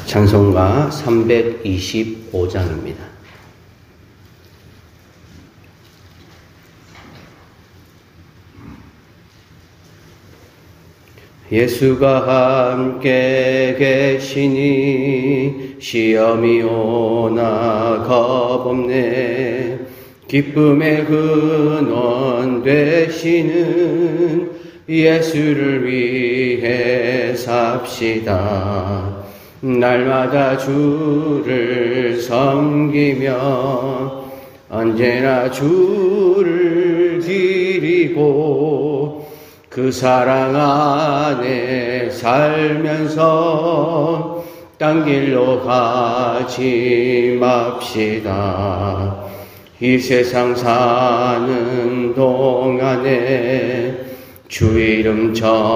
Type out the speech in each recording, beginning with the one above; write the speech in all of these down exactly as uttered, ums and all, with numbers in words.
찬송가 삼백이십오 장입니다. 예수가 함께 계시니 시험이 오나 겁없네. 기쁨의 근원 되시는 예수를 위해 삽시다. 날마다 주를 섬기며 언제나 주를 기리고 그 사랑 안에 살면서 딴 길로 가지 맙시다. 이 세상 사는 동안에 주 이름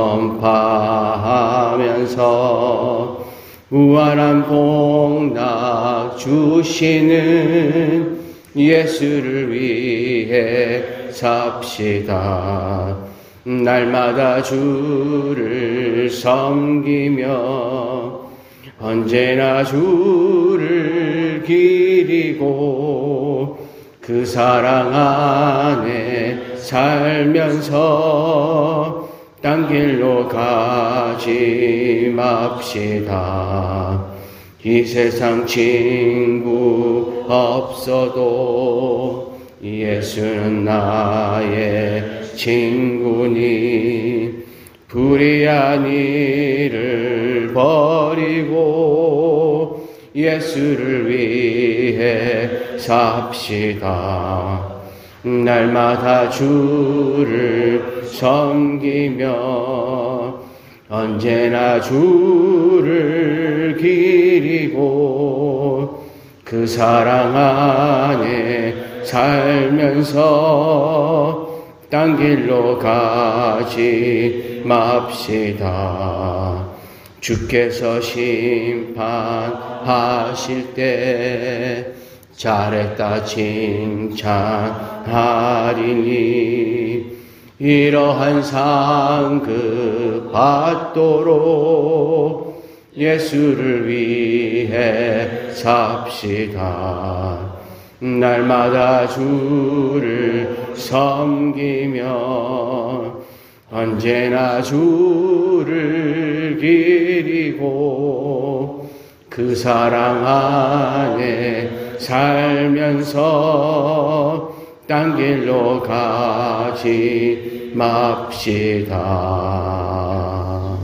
전파하면서 무한한 복락 주시는 예수를 위해 삽시다. 날마다 주를 섬기며 언제나 주를 기리고 그 사랑 안에 살면서 딴 길로 가지 맙시다. 이 세상 친구 없어도 예수는 나의 친구니 불의한 일을 버리고 예수를 위해 삽시다. 날마다 주를 섬기며 언제나 주를 기리고 그 사랑 안에 살면서 딴 길로 가지 맙시다. 주께서 심판하실 때 잘했다 칭찬하리니 이러한 상급 받도록 예수를 위해 삽시다. 날마다 주를 섬기며 언제나 주를 기리고 그 사랑 안에 살면서 딴 길로 가지 맙시다.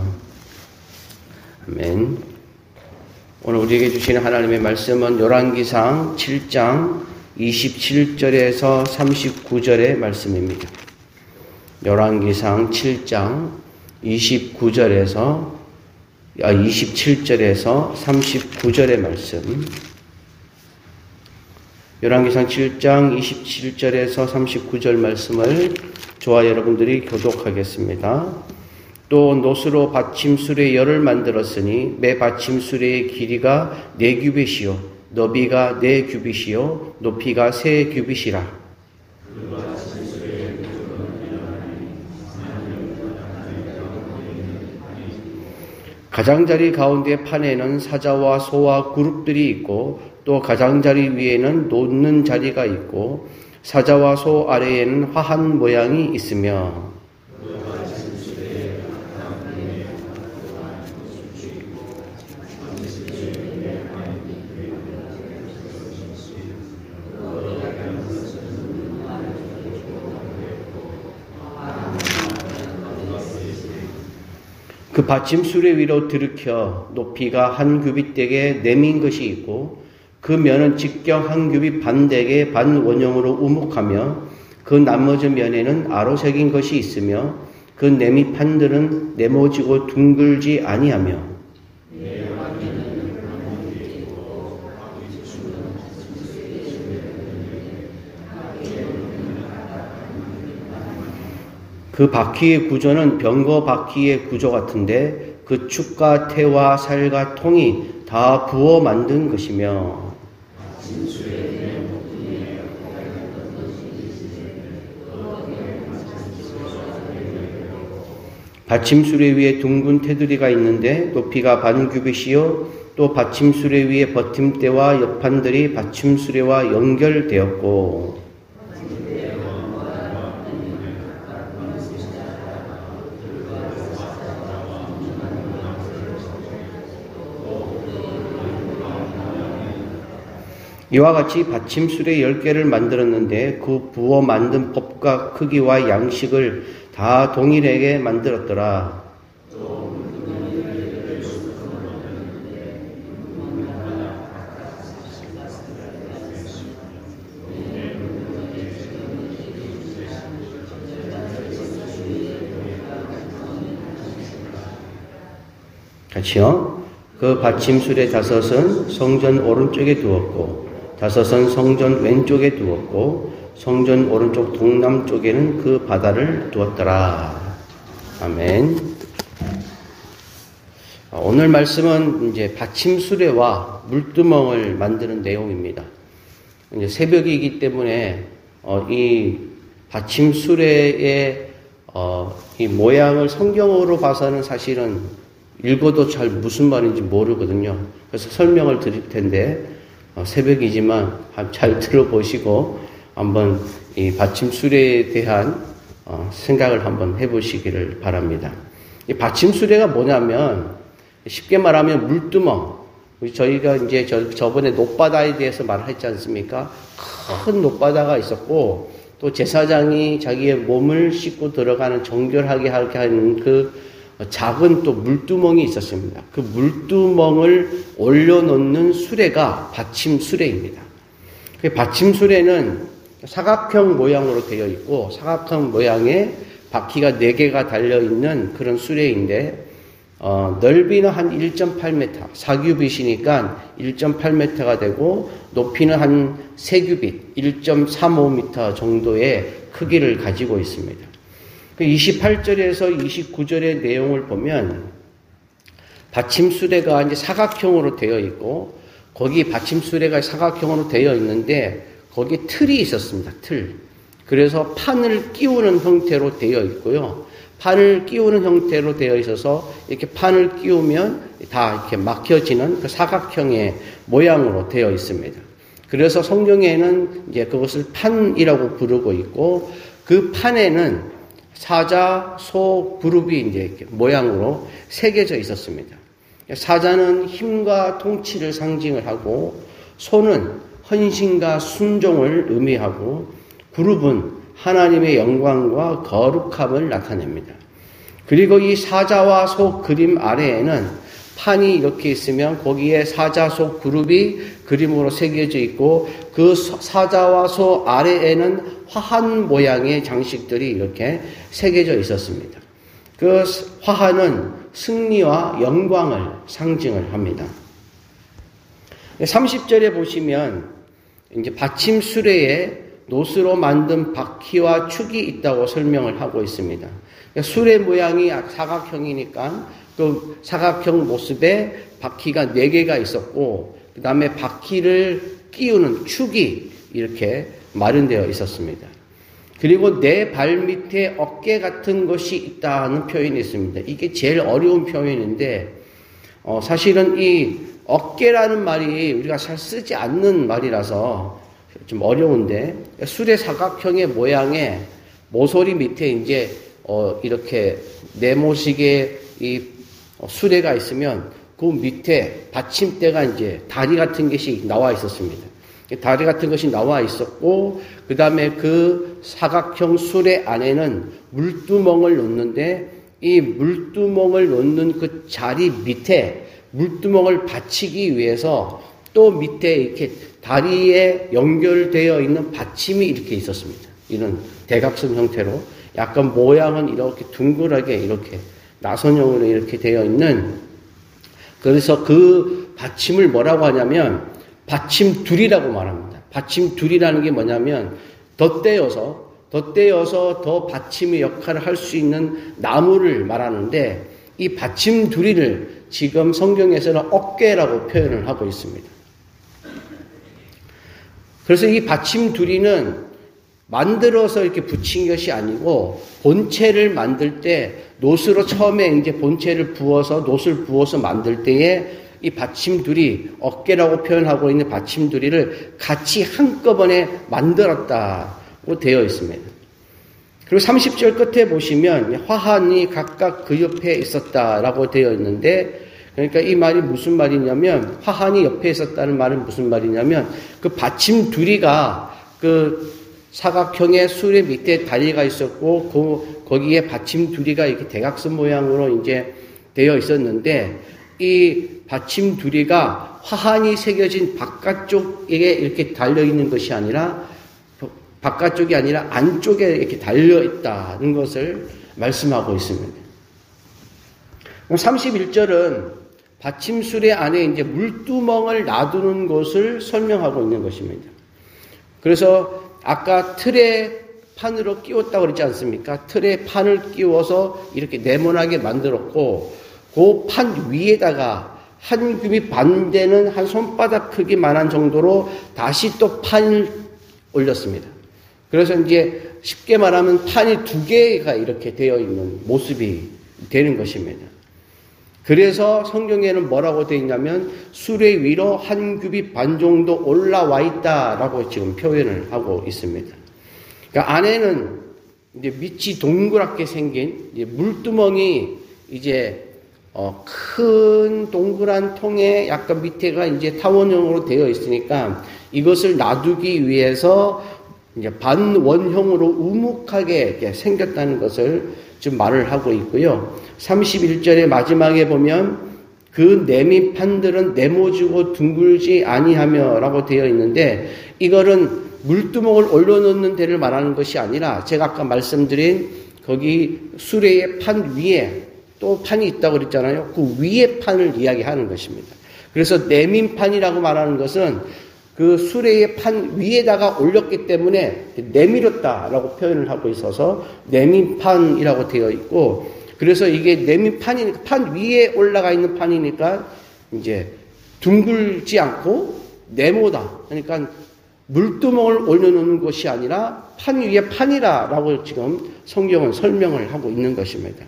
아멘. 오늘 우리에게 주시는 하나님의 말씀은 열왕기상 칠 장 이십칠 절에서 삼십구 절의 말씀입니다. 열왕기상 칠 장 이십구 절에서 아, 이십칠 절에서 삼십구 절의 말씀. 열왕기상 칠 장 이십칠 절에서 삼십구 절 말씀을 저와 여러분들이 교독하겠습니다. 또 노스로 받침수레 열을 만들었으니 매 받침수레의 길이가 네 규빗이요 너비가 네 규빗이요 높이가 세 규빗이라. 가장자리 가운데 판에는 사자와 소와 그룹들이 있고 또 가장자리 위에는 놓는 자리가 있고 사자와 소 아래에는 화한 모양이 있으며 그 받침수레 위로 들이켜 높이가 한 규빗되게 내민 것이 있고 그 면은 직경 한 규빗 반되게 반원형으로 우묵하며 그 나머지 면에는 아로 새긴 것이 있으며 그 내밑판들은 네모지고 둥글지 아니하며 그 바퀴의 구조는 병거 바퀴의 구조 같은데 그 축과 태와 살과 통이 다 부어 만든 것이며 받침수레 위에 둥근 테두리가 있는데 높이가 반 규빗이요 또 받침수레 위에 버팀대와 옆판들이 받침수레와 연결되었고 이와 같이 받침수레 열 개를 만들었는데 그 부어 만든 법과 크기와 양식을 다 동일하게 만들었더라. 같이요. 그 받침수레 다섯은 성전 오른쪽에 두었고 다섯은 성전 왼쪽에 두었고 성전 오른쪽 동남쪽에는 그 바다를 두었더라. 아멘. 오늘 말씀은 이제 받침수레와 물두멍을 만드는 내용입니다. 이제 새벽이기 때문에 어, 이 받침수레의 어, 이 모양을 성경으로 봐서는 사실은 읽어도 잘 무슨 말인지 모르거든요. 그래서 설명을 드릴 텐데 어, 새벽이지만 잘 들어보시고 한번 이 받침수레에 대한 어, 생각을 한번 해보시기를 바랍니다. 이 받침수레가 뭐냐면 쉽게 말하면 물두멍. 저희가 이제 저, 저번에 노바다에 대해서 말했지 않습니까? 큰 노바다가 있었고 또 제사장이 자기의 몸을 씻고 들어가는 정결하게 하게 하는 그 작은 또 물두멍이 있었습니다. 그 물두멍을 올려놓는 수레가 받침수레입니다. 그 받침수레는 사각형 모양으로 되어 있고 사각형 모양의 바퀴가 네 개가 달려있는 그런 수레인데 어, 넓이는 한 일 점 팔 미터, 사 규빗이니까 일 점 팔 미터가 되고 높이는 한 세 규빗, 일 점 삼오 미터 정도의 크기를 가지고 있습니다. 이십팔 절에서 이십구 절의 내용을 보면 받침수레가 이제 사각형으로 되어 있고 거기 받침수레가 사각형으로 되어 있는데 거기에 틀이 있었습니다. 틀. 그래서 판을 끼우는 형태로 되어 있고요. 판을 끼우는 형태로 되어 있어서 이렇게 판을 끼우면 다 이렇게 막혀지는 그 사각형의 모양으로 되어 있습니다. 그래서 성경에는 이제 그것을 판이라고 부르고 있고 그 판에는 사자, 소, 그룹이 이제 이렇게 모양으로 새겨져 있었습니다. 사자는 힘과 통치를 상징을 하고, 소는 헌신과 순종을 의미하고, 그룹은 하나님의 영광과 거룩함을 나타냅니다. 그리고 이 사자와 소 그림 아래에는 판이 이렇게 있으면 거기에 사자, 소 그룹이 그림으로 새겨져 있고 그 사자와 소 아래에는 화한 모양의 장식들이 이렇게 새겨져 있었습니다. 그 화한은 승리와 영광을 상징을 합니다. 삼십 절에 보시면 이제 받침수레에 노스로 만든 바퀴와 축이 있다고 설명을 하고 있습니다. 수레 모양이 사각형이니까 그 사각형 모습에 바퀴가 네 개가 있었고 그 다음에 바퀴를 끼우는 축이 이렇게 마련되어 있었습니다. 그리고 내 발 밑에 어깨 같은 것이 있다는 표현이 있습니다. 이게 제일 어려운 표현인데 어, 사실은 이 어깨라는 말이 우리가 잘 쓰지 않는 말이라서 좀 어려운데 수레 사각형의 모양에 모서리 밑에 이제 어, 이렇게 네모식의 이 수레가 있으면 그 밑에 받침대가 이제 다리 같은 것이 나와 있었습니다. 다리 같은 것이 나와 있었고 그 다음에 그 사각형 수레 안에는 물두멍을 놓는데 이 물두멍을 놓는 그 자리 밑에 물두멍을 받치기 위해서 또 밑에 이렇게 다리에 연결되어 있는 받침이 이렇게 있었습니다. 이런 대각선 형태로 약간 모양은 이렇게 둥글하게 이렇게 나선형으로 이렇게 되어 있는 그래서 그 받침을 뭐라고 하냐면 받침둘이라고 말합니다. 받침둘이라는 게 뭐냐면 덧대어서 덧대어서 더 받침의 역할을 할 수 있는 나무를 말하는데 이 받침둘이를 지금 성경에서는 어깨라고 표현을 하고 있습니다. 그래서 이 받침둘이는 만들어서 이렇게 붙인 것이 아니고 본체를 만들 때 노스로 처음에 이제 본체를 부어서 노스를 부어서 만들 때에 이 받침둘이 어깨라고 표현하고 있는 받침둘이를 같이 한꺼번에 만들었다고 되어 있습니다. 그리고 삼십 절 끝에 보시면 화환이 각각 그 옆에 있었다라고 되어 있는데 그러니까 이 말이 무슨 말이냐면 화환이 옆에 있었다는 말은 무슨 말이냐면 그 받침둘이가 그 사각형의 수레 밑에 다리가 있었고 그 거기에 받침둘이가 이렇게 대각선 모양으로 이제 되어 있었는데 이 받침둘이가 화환이 새겨진 바깥쪽에 이렇게 달려 있는 것이 아니라 바깥쪽이 아니라 안쪽에 이렇게 달려 있다는 것을 말씀하고 있습니다. 삼십일 절은 받침수레 안에 이제 물두멍을 놔두는 것을 설명하고 있는 것입니다. 그래서 아까 틀에 판으로 끼웠다고 그랬지 않습니까? 틀에 판을 끼워서 이렇게 네모나게 만들었고 그 판 위에다가 한 뼘이 반 되는 한 손바닥 크기만한 정도로 다시 또 판을 올렸습니다. 그래서 이제 쉽게 말하면 판이 두 개가 이렇게 되어 있는 모습이 되는 것입니다. 그래서 성경에는 뭐라고 되어 있냐면 수레 위로 한 뼘이 반 정도 올라와 있다라고 지금 표현을 하고 있습니다. 그러니까 안에는 이제 밑이 동그랗게 생긴 이제 물두멍이 이제 어, 큰 동그란 통에 약간 밑에가 이제 타원형으로 되어 있으니까 이것을 놔두기 위해서 이제 반원형으로 우묵하게 이렇게 생겼다는 것을 지금 말을 하고 있고요. 삼십일 절의 마지막에 보면 그 네미판들은 네모지고 둥글지 아니하며 라고 되어 있는데 이거는 물두멍을 올려놓는 데를 말하는 것이 아니라 제가 아까 말씀드린 거기 수레의 판 위에 또 판이 있다고 그랬잖아요. 그 위에 판을 이야기하는 것입니다. 그래서 네민판이라고 말하는 것은 그 수레의 판 위에다가 올렸기 때문에 내밀었다라고 표현을 하고 있어서 네민판이라고 되어 있고 그래서 이게 네민판이니까 판 위에 올라가 있는 판이니까 이제 둥글지 않고 네모다. 그러니까 물두멍을 올려놓는 것이 아니라 판 위에 판이라라고 지금 성경은 설명을 하고 있는 것입니다.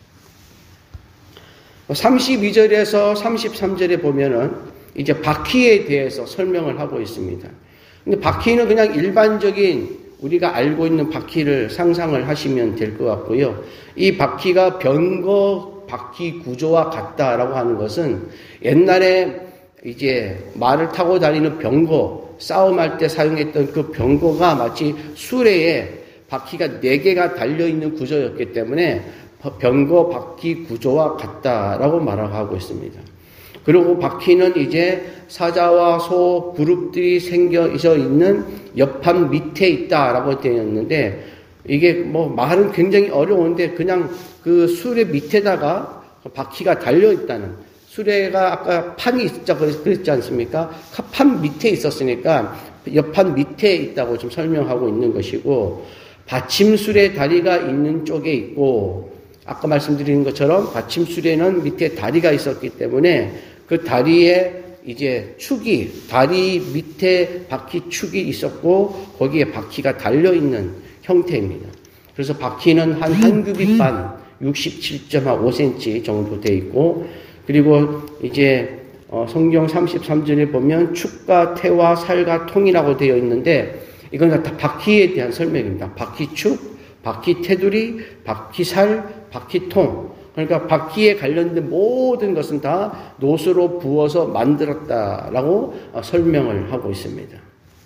삼십이 절에서 삼십삼 절에 보면은 이제 바퀴에 대해서 설명을 하고 있습니다. 근데 바퀴는 그냥 일반적인 우리가 알고 있는 바퀴를 상상을 하시면 될 것 같고요. 이 바퀴가 병거 바퀴 구조와 같다라고 하는 것은 옛날에 이제 말을 타고 다니는 병거, 싸움할 때 사용했던 그 병거가 마치 수레에 바퀴가 네 개가 달려있는 구조였기 때문에 병거 바퀴 구조와 같다라고 말하고 있습니다. 그리고 바퀴는 이제 사자와 소 그룹들이 생겨져 있는 옆판 밑에 있다라고 되어 있는데 이게 뭐 말은 굉장히 어려운데 그냥 그 수레 밑에다가 바퀴가 달려 있다는 수레가 아까 판이 있자고 그랬지 않습니까? 판 밑에 있었으니까 옆판 밑에 있다고 좀 설명하고 있는 것이고 받침수레 다리가 있는 쪽에 있고 아까 말씀드린 것처럼 받침수레는 밑에 다리가 있었기 때문에 그 다리에 이제 축이, 다리 밑에 바퀴 축이 있었고, 거기에 바퀴가 달려있는 형태입니다. 그래서 바퀴는 한 한 규빗 반, 육십칠 점 오 센티미터 정도 돼 있고, 그리고 이제 어, 성경 삼십삼 절에 보면 축과 태와 살과 통이라고 되어 있는데, 이건 다 바퀴에 대한 설명입니다. 바퀴축, 바퀴 테두리, 바퀴살, 바퀴통. 그러니까 바퀴에 관련된 모든 것은 다 노스로 부어서 만들었다라고 설명을 하고 있습니다.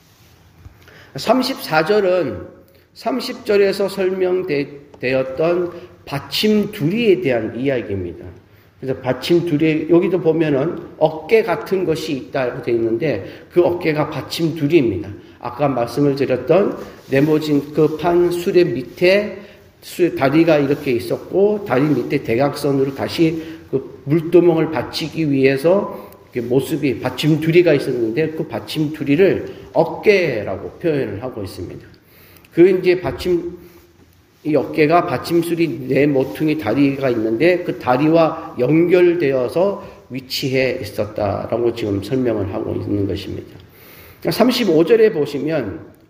삼십사 절은 삼십 절에서 설명되었던 받침두리에 대한 이야기입니다. 그래서 받침두리, 여기도 보면은 어깨 같은 것이 있다고 되어 있는데 그 어깨가 받침두리입니다. 아까 말씀을 드렸던 네모진 그 판 수레 밑에 다리가 이렇게 있었고 다리 밑에 대각선으로 다시 그 물두멍을 받치기 위해서 모습이 받침두리가 있었는데 그 받침두리를 어깨라고 표현을 하고 있습니다. 그 이제 받침 이 어깨가 받침술이 네 모퉁이 다리가 있는데 그 다리와 연결되어서 위치해 있었다라고 지금 설명을 하고 있는 것입니다. 삼십오 절에 보시면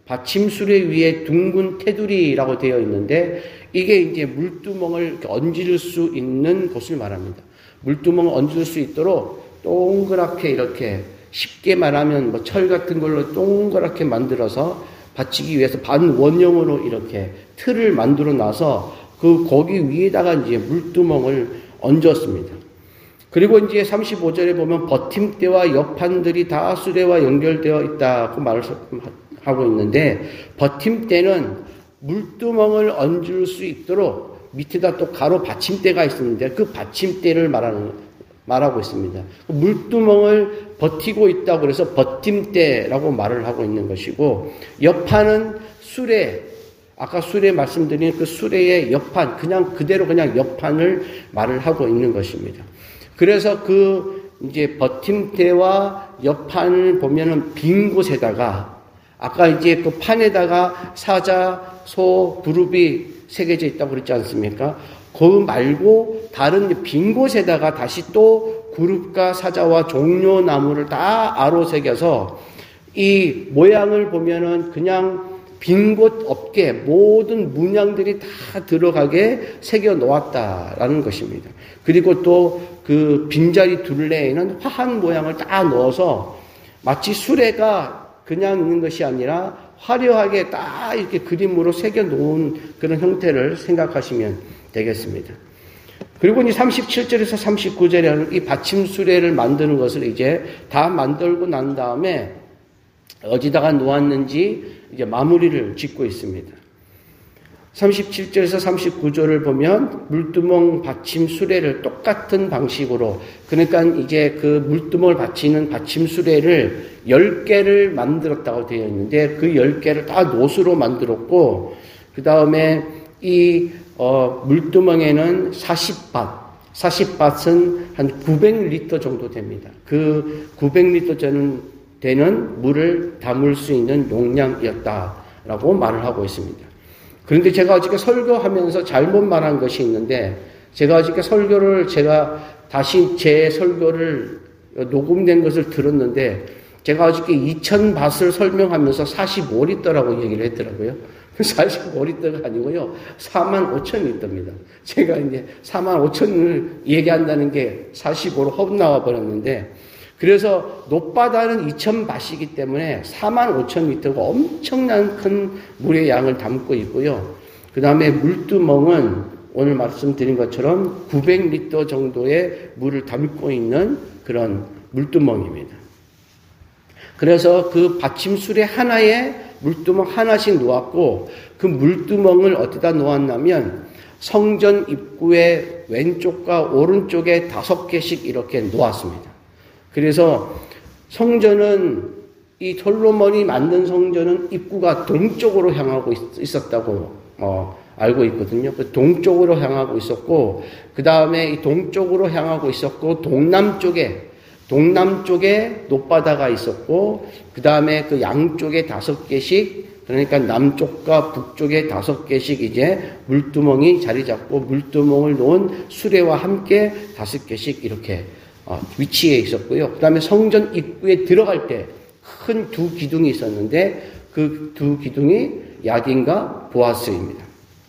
받침수레 위에 둥근 테두리라고 되어 있는데 이게 이제 물두멍을 얹을 수 있는 곳을 말합니다. 물두멍을 얹을 수 있도록 동그랗게 이렇게 쉽게 말하면 뭐 철 같은 걸로 동그랗게 만들어서 받치기 위해서 반원형으로 이렇게 틀을 만들어 놔서 그 거기 위에다가 이제 물두멍을 얹었습니다. 그리고 이제 삼십오 절에 보면 버팀대와 옆판들이 다 수레와 연결되어 있다고 말을 하고 있는데 버팀대는 물두멍을 얹을 수 있도록 밑에다 또 가로 받침대가 있었는데 그 받침대를 말하는, 말하고 있습니다. 물두멍을 버티고 있다고 그래서 버팀대라고 말을 하고 있는 것이고 옆판은 수레, 아까 수레 말씀드린 그 수레의 옆판, 그냥 그대로 그냥 옆판을 말을 하고 있는 것입니다. 그래서 그 이제 버팀대와 옆판을 보면은 빈 곳에다가 아까 이제 그 판에다가 사자, 소, 두릅이 새겨져 있다고 그랬지 않습니까? 그 말고 다른 빈 곳에다가 다시 또 구릅과 사자와 종려나무를 다 아로 새겨서 이 모양을 보면은 그냥 빈 곳 없게 모든 문양들이 다 들어가게 새겨 놓았다라는 것입니다. 그리고 또 그 빈자리 둘레에는 화한 모양을 다 넣어서 마치 수레가 그냥 있는 것이 아니라 화려하게 딱 이렇게 그림으로 새겨 놓은 그런 형태를 생각하시면 되겠습니다. 그리고 이제 삼십칠 절에서 삼십구 절에는 이 받침수레를 만드는 것을 이제 다 만들고 난 다음에 어디다가 놓았는지 이제 마무리를 짓고 있습니다. 삼십칠 절에서 삼십구 절을 보면 물두멍 받침 수레를 똑같은 방식으로, 그러니까 이제 그 물두멍을 받치는 받침 수레를 열 개를 만들었다고 되어 있는데 그 열 개를 다 노수로 만들었고 그 다음에 이 어, 물두멍에는 사십 밭, 사십 밭은 한 구백 리터 정도 됩니다. 그 구백 리터 되는 물을 담을 수 있는 용량이었다라고 말을 하고 있습니다. 그런데 제가 어저께 설교하면서 잘못 말한 것이 있는데, 제가 어저께 설교를, 제가 다시 제 설교를 녹음된 것을 들었는데, 제가 어저께 이천 밭을 설명하면서 사십오 리터라고 얘기를 했더라고요. 사십오 리터가 아니고요. 사만 오천 리터입니다. 제가 이제 사만 오천을 얘기한다는 게 사십오로 헛나와 버렸는데, 그래서 높바다는 이천 밭이기 때문에 사만 오천 리터가 엄청난 큰 물의 양을 담고 있고요. 그 다음에 물두멍은 오늘 말씀드린 것처럼 구백 리터 정도의 물을 담고 있는 그런 물두멍입니다. 그래서 그 받침수레 하나에 물두멍 하나씩 놓았고 그 물두멍을 어디다 놓았냐면 성전 입구의 왼쪽과 오른쪽에 다섯 개씩 이렇게 놓았습니다. 그래서 성전은 이 솔로몬이 만든 성전은 입구가 동쪽으로 향하고 있었다고 어, 알고 있거든요. 그 동쪽으로 향하고 있었고 그 다음에 이 동쪽으로 향하고 있었고 동남쪽에 동남쪽에 높바다가 있었고 그 다음에 그 양쪽에 다섯 개씩 그러니까 남쪽과 북쪽에 다섯 개씩 이제 물두멍이 자리 잡고 물두멍을 놓은 수레와 함께 다섯 개씩 이렇게 위치에 있었고요. 그 다음에 성전 입구에 들어갈 때 큰 두 기둥이 있었는데 그 두 기둥이 야딘과 보아스입니다.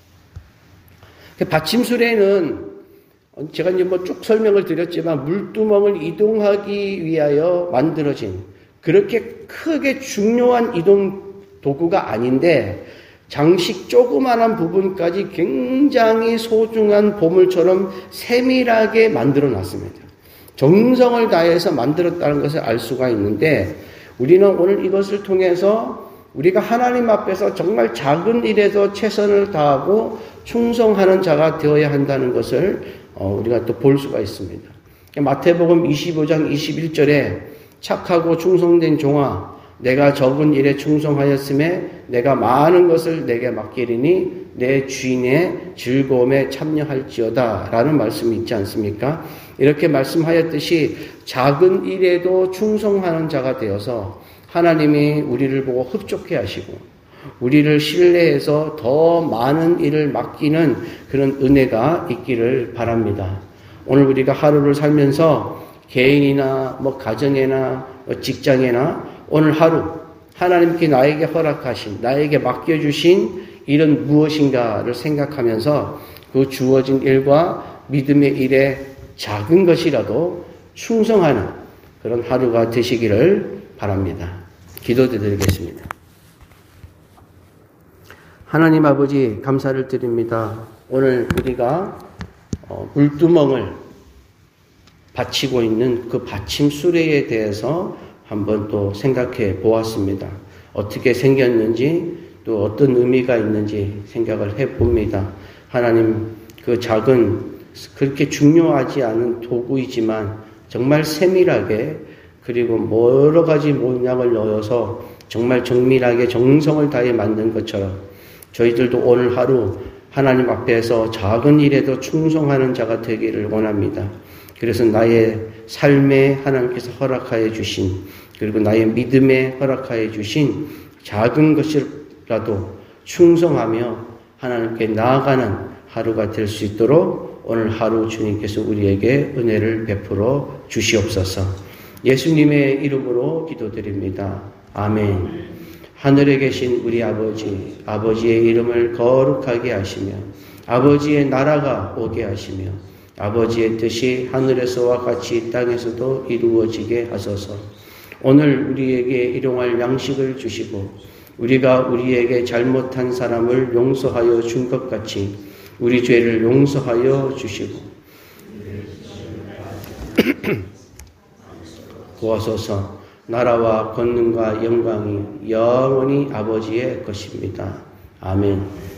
받침수레는 제가 이제 뭐 쭉 설명을 드렸지만 물두멍을 이동하기 위하여 만들어진 그렇게 크게 중요한 이동 도구가 아닌데 장식 조그만한 부분까지 굉장히 소중한 보물처럼 세밀하게 만들어 놨습니다. 정성을 다해서 만들었다는 것을 알 수가 있는데 우리는 오늘 이것을 통해서 우리가 하나님 앞에서 정말 작은 일에도 최선을 다하고 충성하는 자가 되어야 한다는 것을 우리가 또 볼 수가 있습니다. 마태복음 이십오 장 이십일 절에 착하고 충성된 종아 내가 적은 일에 충성하였음에 내가 많은 것을 내게 맡기리니 내 주인의 즐거움에 참여할지어다 라는 말씀이 있지 않습니까? 이렇게 말씀하였듯이 작은 일에도 충성하는 자가 되어서 하나님이 우리를 보고 흡족해 하시고 우리를 신뢰해서 더 많은 일을 맡기는 그런 은혜가 있기를 바랍니다. 오늘 우리가 하루를 살면서 개인이나 뭐 가정이나 뭐 직장이나 오늘 하루 하나님께 나에게 허락하신, 나에게 맡겨주신 일은 무엇인가를 생각하면서 그 주어진 일과 믿음의 일에 작은 것이라도 충성하는 그런 하루가 되시기를 바랍니다. 기도드리겠습니다. 하나님 아버지 감사를 드립니다. 오늘 우리가 물두멍을 받치고 있는 그 받침 수레에 대해서 한번 또 생각해 보았습니다. 어떻게 생겼는지 또 어떤 의미가 있는지 생각을 해 봅니다. 하나님, 그 작은 그렇게 중요하지 않은 도구이지만 정말 세밀하게 그리고 여러 가지 모양을 넣어서 정말 정밀하게 정성을 다해 만든 것처럼 저희들도 오늘 하루 하나님 앞에서 작은 일에도 충성하는 자가 되기를 원합니다. 그래서 나의 삶에 하나님께서 허락하여 주신, 그리고 나의 믿음에 허락하여 주신 작은 것이라도 충성하며 하나님께 나아가는 하루가 될 수 있도록 오늘 하루 주님께서 우리에게 은혜를 베풀어 주시옵소서. 예수님의 이름으로 기도드립니다. 아멘. 하늘에 계신 우리 아버지, 아버지의 이름을 거룩하게 하시며 아버지의 나라가 오게 하시며 아버지의 뜻이 하늘에서와 같이 땅에서도 이루어지게 하소서. 오늘 우리에게 일용할 양식을 주시고 우리가 우리에게 잘못한 사람을 용서하여 준 것 같이 우리 죄를 용서하여 주시고 구하소서. 나라와 권능과 영광이 영원히 아버지의 것입니다. 아멘.